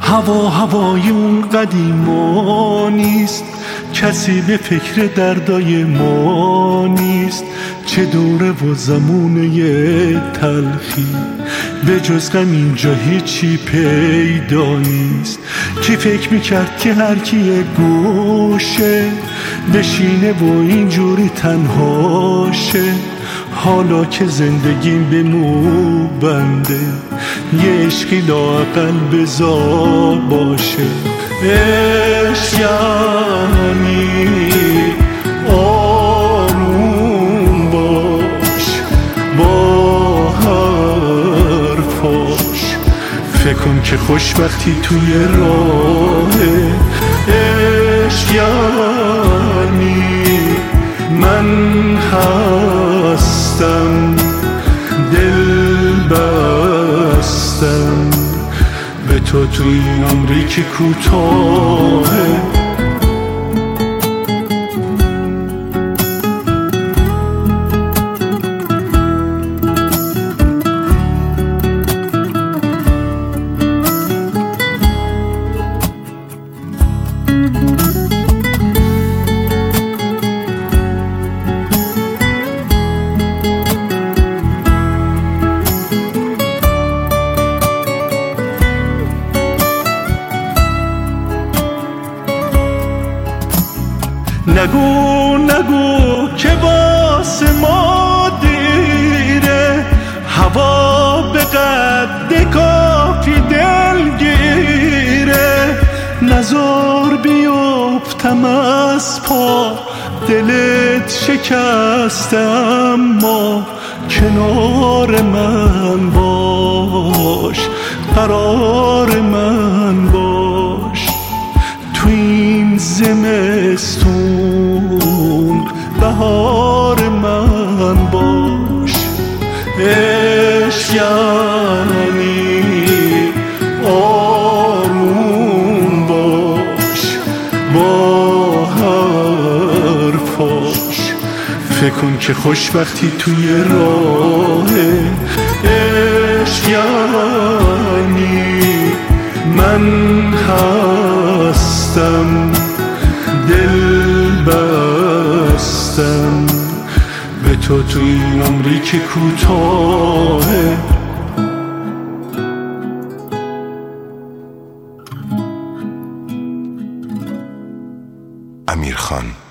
هوای اون قدیما نیست، کسی به فکر دردای ما نیست. چه دوره و زمونه تلخی، به جز غم اینجا هیچی پیدا نیست. کی فکر میکرد که هر کی گوشه بشینه و اینجوری تنهاشه؟ حالا که زندگیم به مو بنده، یه عشقی لااقل بذار باشه. عشق یعنی آروم باش با حرفاش، فکر کن که خوشبختی توی راهه. عشق یعنی من هستم، دل بستم به تو این عمری که کوتاهه. نگو که واسه ما دیره، هوا به قد کافی دلگیره. نزار بیفتم از پا، دلت شکسته اما کنار من باش، قرار من باش. تو این زمستون بهار من باش. عشق یعنی آروم باش با حرفاش، فکر کن که خوشبختی توی راهه. عشق یعنی من هستم، دل بستم به تو این عمری که کوتاهه. امیرخان